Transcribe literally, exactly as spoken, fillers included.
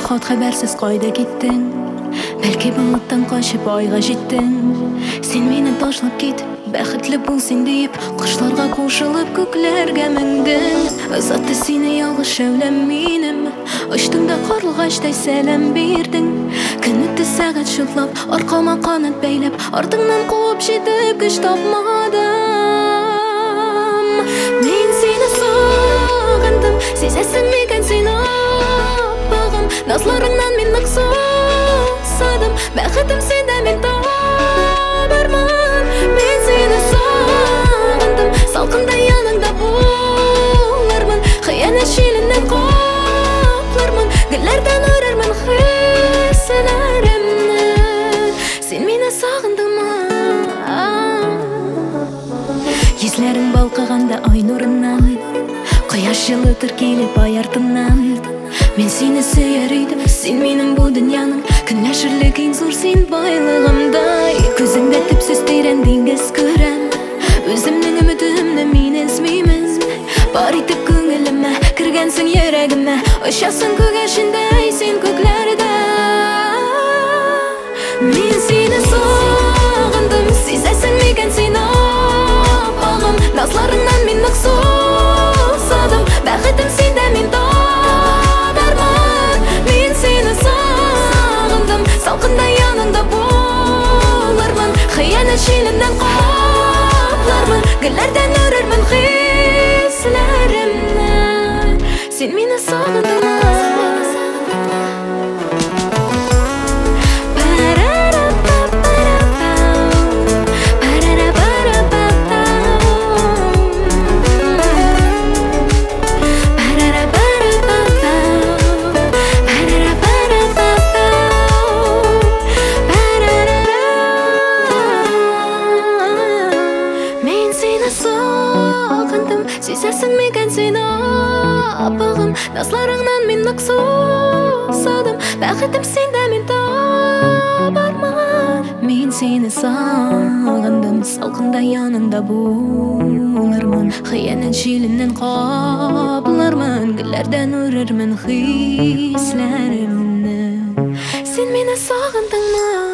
Фархат хәбәрсез кайда киттең? Бәлки болыттан качып айга җиттең. Син мине ташлап кит, бәхетле бул син дип, кошларга кушылып күкләргә меңдең. Озатты сине ялгыш шәүләм минем, очтың да карлыгачтай сәлам бирдең. Көн үтте сәгать шутлап, аркама канат бәйләп, артыңнан куып җитеп көч тапмадым. Мин сине сагындым, сизәсең микән син аппагым? Назларыңнан мин нык сусадым, бәхетем синдә мин табармын. Мин сине сагындым, салкында яныңда булырмын, хыянәт җиленнән каплармын, гөлләрдән үрәрмен хисләремне. Син мине сагындыңмы? Йөзләрең балкыганда ай нурыннан, кояш җылытыр килеп ай артыннан. Мин сине сөяр идем, син минем бу дөньяның көнләшерлек иң зур син байлыгымдай. Күзеңдә төпсез тирән диңгез күрәм, үземнең өметемне мин эзлимен. Бар итеп күңелемә кергәнсең йөрәгемә, очасың күгәрчендәй син күкләрдә. Мин сине сагындым, сизәсең микән син аппагым? Назларыңнан мин нык сусадым, бәхетем синдә мин табармын. Мин сине сагындым, салкында яныңда булырмын, хыянәт җиленнән каплармын, гөлләрдән үрәрмен хисләремне. Син мине сагындыңмы? Сизәсең микән син аппагым? Назларыңнан мин нык сусадым, бәхетем синдә мин табармын. Мин сине сагындым, салкында яныңда булырмын, хыянәт җиленнән каплармын, гөлләрдән үрәрмен хисләремне. Син мине сагындыңмы?